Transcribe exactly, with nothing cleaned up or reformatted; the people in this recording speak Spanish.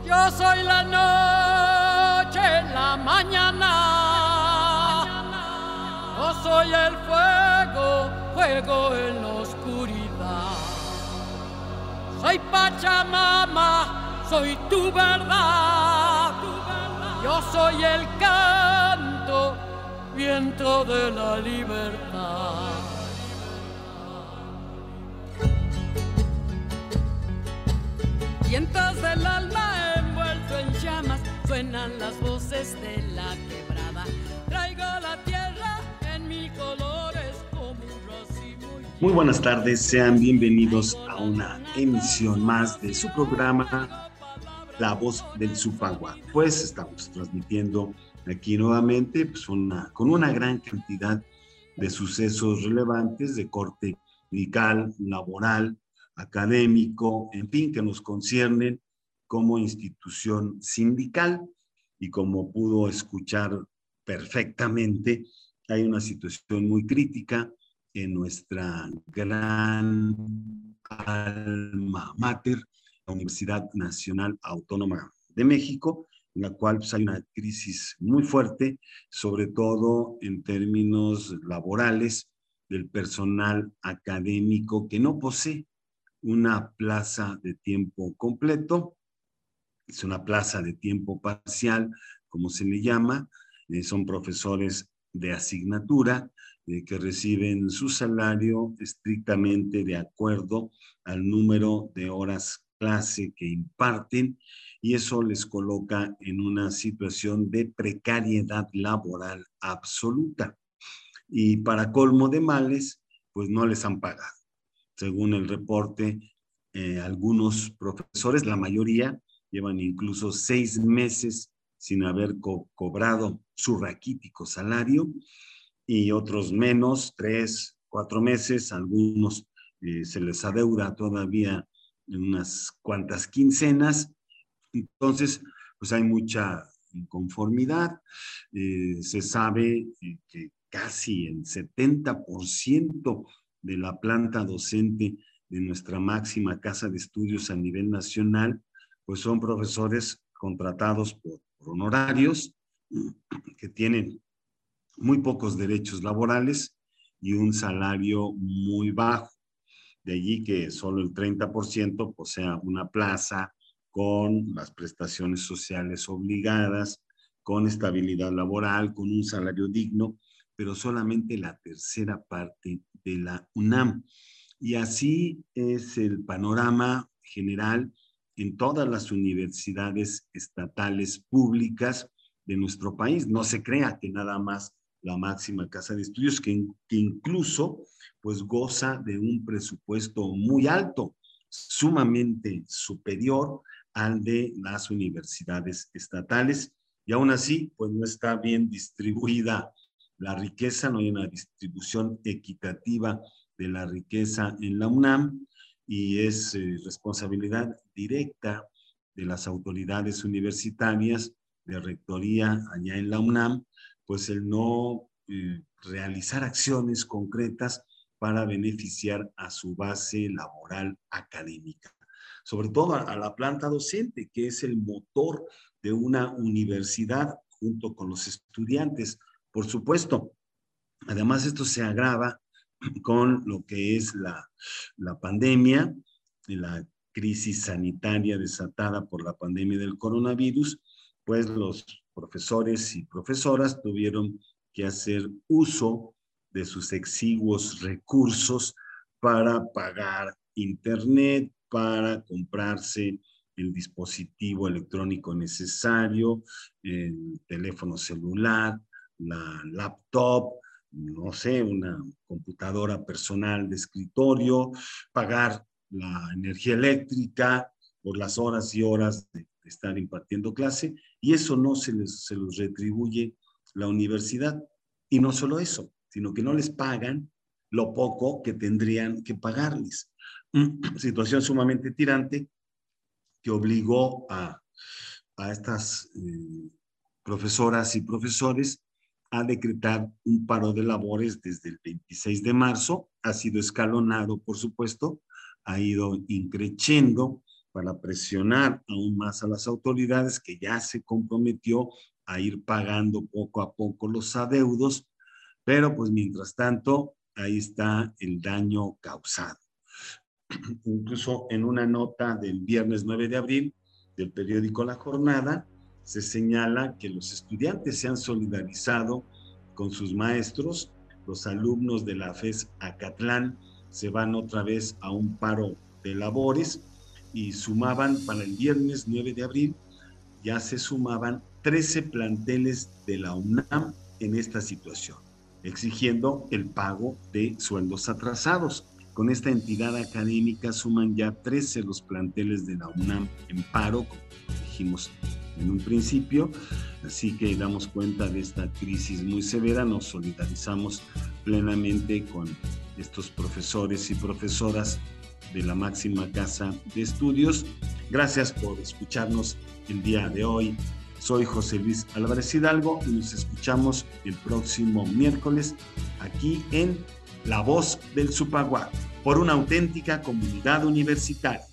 Yo soy la noche, la mañana. Yo soy el fuego, fuego en la oscuridad. Soy Pachamama, soy tu verdad. Yo soy el canto, viento de la libertad. Vientos del alma envuelto en llamas, suenan las voces de la quebrada. Traigo la tierra en mil colores como un racimo. Muy buenas tardes, sean bienvenidos a una emisión más de su programa La Voz del Zupagua. Pues estamos transmitiendo aquí nuevamente pues una, con una gran cantidad de sucesos relevantes de corte legal, laboral, académico, en fin, que nos conciernen como institución sindical. Y como pudo escuchar perfectamente, hay una situación muy crítica en nuestra gran alma mater, la Universidad Nacional Autónoma de México, en la cual pues, hay una crisis muy fuerte, sobre todo en términos laborales del personal académico que no posee una plaza de tiempo completo, es una plaza de tiempo parcial, como se le llama, eh, son profesores de asignatura eh, que reciben su salario estrictamente de acuerdo al número de horas clase que imparten y eso les coloca en una situación de precariedad laboral absoluta. Y para colmo de males, pues no les han pagado. Según el reporte, eh, algunos profesores, la mayoría, llevan incluso seis meses sin haber co cobrado su raquítico salario y otros menos, tres, cuatro meses, algunos eh, se les adeuda todavía unas cuantas quincenas. Entonces, pues hay mucha inconformidad. Eh, se sabe eh, que casi el setenta por ciento de la planta docente de nuestra máxima casa de estudios a nivel nacional, pues son profesores contratados por, por honorarios que tienen muy pocos derechos laborales y un salario muy bajo. De allí que solo el treinta por ciento posea una plaza con las prestaciones sociales obligadas, con estabilidad laboral, con un salario digno, pero solamente la tercera parte de la UNAM. Y así es el panorama general en todas las universidades estatales públicas de nuestro país. No se crea que nada más la máxima casa de estudios, que, que incluso pues goza de un presupuesto muy alto, sumamente superior al de las universidades estatales, y aún así pues no está bien distribuida la riqueza, no hay una distribución equitativa de la riqueza en la UNAM y es eh, responsabilidad directa de las autoridades universitarias de rectoría allá en la UNAM, pues el no eh, realizar acciones concretas para beneficiar a su base laboral académica, sobre todo a, a la planta docente, que es el motor de una universidad junto con los estudiantes. Por supuesto, además esto se agrava con lo que es la, la pandemia, la crisis sanitaria desatada por la pandemia del coronavirus, pues los profesores y profesoras tuvieron que hacer uso de sus exiguos recursos para pagar internet, para comprarse el dispositivo electrónico necesario, el teléfono celular, la laptop, no sé, una computadora personal de escritorio, pagar la energía eléctrica por las horas y horas de estar impartiendo clase, y eso no se les, se los retribuye la universidad. Y no solo eso, sino que no les pagan lo poco que tendrían que pagarles. Situación sumamente tirante que obligó a, a estas eh, profesoras y profesores a decretar un paro de labores desde el veintiséis de marzo. Ha sido escalonado, por supuesto, ha ido increciendo para presionar aún más a las autoridades, que ya se comprometió a ir pagando poco a poco los adeudos, pero pues mientras tanto, ahí está el daño causado. Incluso en una nota del viernes nueve de abril del periódico La Jornada, se señala que los estudiantes se han solidarizado con sus maestros. Los alumnos de la FES Acatlán se van otra vez a un paro de labores y sumaban para el viernes nueve de abril, ya se sumaban trece planteles de la UNAM en esta situación, exigiendo el pago de sueldos atrasados. Con esta entidad académica suman ya trece los planteles de la UNAM en paro, como dijimos en un principio, así que damos cuenta de esta crisis muy severa, nos solidarizamos plenamente con estos profesores y profesoras de la máxima casa de estudios. Gracias por escucharnos el día de hoy. Soy José Luis Álvarez Hidalgo y nos escuchamos el próximo miércoles aquí en La Voz del Zupagua, por una auténtica comunidad universitaria.